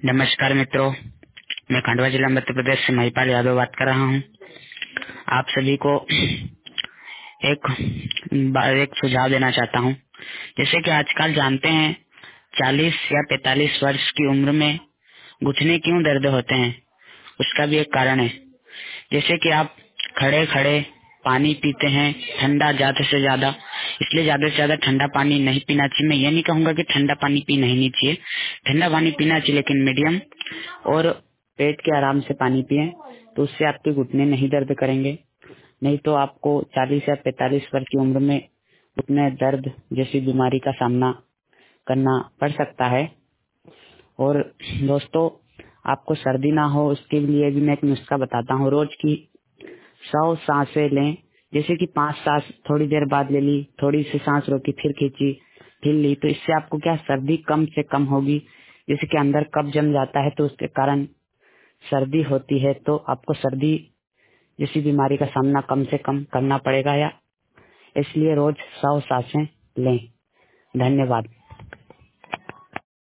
नमस्कार मित्रों, मैं खंडवा जिला मध्य प्रदेश से महिपाल यादव बात कर रहा हूँ। आप सभी को एक सुझाव देना चाहता हूँ। जैसे कि आजकल जानते हैं 40 या 45 वर्ष की उम्र में घुटने क्यों दर्द होते हैं, उसका भी एक कारण है। जैसे कि आप खड़े खड़े पानी पीते हैं ठंडा ज्यादा से ज्यादा, इसलिए ज्यादा से ज्यादा ठंडा पानी नहीं पीना चाहिए। मैं ये नहीं कहूंगा कि ठंडा पानी पीना ही नहीं चाहिए, ठंडा पानी पीना चाहिए, लेकिन मीडियम और पेट के आराम से पानी पिए, तो उससे आपके घुटने नहीं दर्द करेंगे। नहीं तो आपको 40 या 45 वर्ष की उम्र में घुटने दर्द जैसी बीमारी का सामना करना पड़ सकता है। और दोस्तों, आपको सर्दी ना हो उसके लिए भी मैं एक नुस्खा बताता हूँ। रोज की 100 सांसें लें। जैसे कि 5 सांस थोड़ी देर बाद ले ली, थोड़ी सी सांस रोकी, फिर खींची, फिर ली, तो इससे आपको क्या सर्दी कम से कम होगी। जैसे कि अंदर कब्ज जम जाता है तो उसके कारण सर्दी होती है, तो आपको सर्दी जैसी बीमारी का सामना कम से कम करना पड़ेगा, या इसलिए रोज 100 सांसें लें। धन्यवाद।